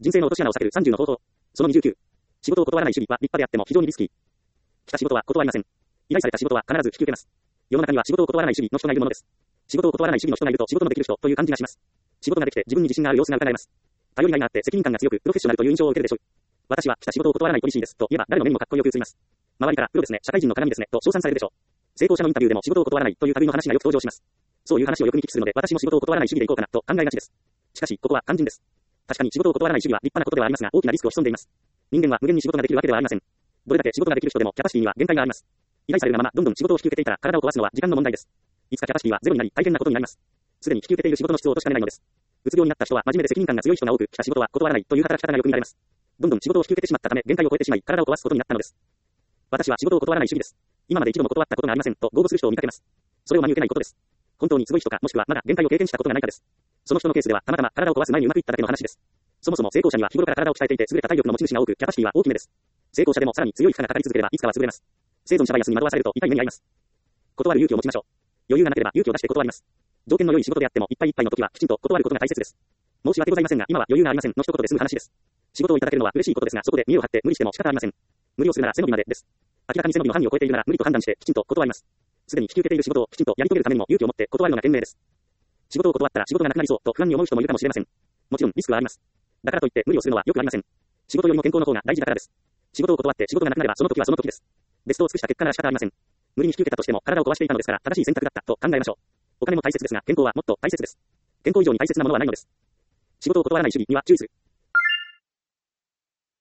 人生の落とし穴を避ける30の方法。その29。仕事を断らない主義は立派であっても非常にリスキー。来た仕事は断りません。依頼された仕事は必ず引き受けます。世の中には仕事を断らない主義の人がいるものです。仕事を断らない主義の人がいると仕事のできる人という感じがします。仕事ができて自分に自信がある様子が伺えます。頼りがいがあって責任感が強くプロフェッショナルという印象を受けるでしょう。私は来た仕事を断らないポリシーですと言えば誰の目にもかっこよく映ります。周りからプロですね、社会人の鏡ですねと称賛されるでしょう。成功者のインタビューでも仕事を断らないという類の話がよく登場します。そういう話をよく見聞きするので私も仕事を断らない主義でいこうかなと考えがちです。しかしここは肝心です。確かに仕事を断らない主義は立派なことではありますが大きなリスクを潜んでいます。人間は無限に仕事ができるわけではありません。どれだけ仕事ができる人でもキャパシティには限界があります。依頼されるままどんどん仕事を引き受けていたら体を壊すのは時間の問題です。いつかキャパシティはゼロになり大変なことになります。すでに引き受けている仕事の質を落としかねないのです。うつ病になった人は真面目で責任感が強い人が多く、来た仕事は断らないという働き方がよく見られます。どんどん仕事を引き受けてしまったため限界を超えてしまい体を壊すことになったのです。私は仕事を断らない主義です。今まで一度も断ったことがありませんと豪語する人を見かけます。それを真に受けないことです。本当にすごい人かもしくはまだ限界を経験したことがないかです。その人のケースではたまたま体を壊す前にうまくいっただけの話です。そもそも成功者には日頃から体を鍛えていて優れた体力の持ち主が多くキャパシティは大きめです。成功者でもさらに強い負荷がかかり続ければいつかは潰れます。生存者バイアスに惑わされると痛い目に遭います。断る勇気を持ちましょう。余裕がなければ勇気を出して断ります。条件の良い仕事であってもいっぱいいっぱいの時はきちんと断ることが大切です。申し訳ございませんが今は余裕がありませんの一言で済む話です。仕事をいただけるのは嬉しいことですがそこで見栄を張って無理しても仕方ありません。無理をするなら背伸びまでです。明らかに背伸びの範囲を超えているなら無理と判断してきちんと断ります。すでに引き受けている仕事をきちんとやり遂げるためにも勇気を持って断るのが賢明です。仕事を断ったら仕事がなくなりそうと不安に思う人もいるかもしれません。もちろんリスクはあります。だからといって無理をするのはよくありません。仕事よりも健康の方が大事だからです。仕事を断って仕事がなくなればその時はその時です。ベストを尽くした結果なら仕方ありません。無理に引き受けたとしても体を壊していたのですから正しい選択だったと考えましょう。お金も大切ですが健康はもっと大切です。健康以上に大切なものはないのです。仕事を断らない主義には注意する。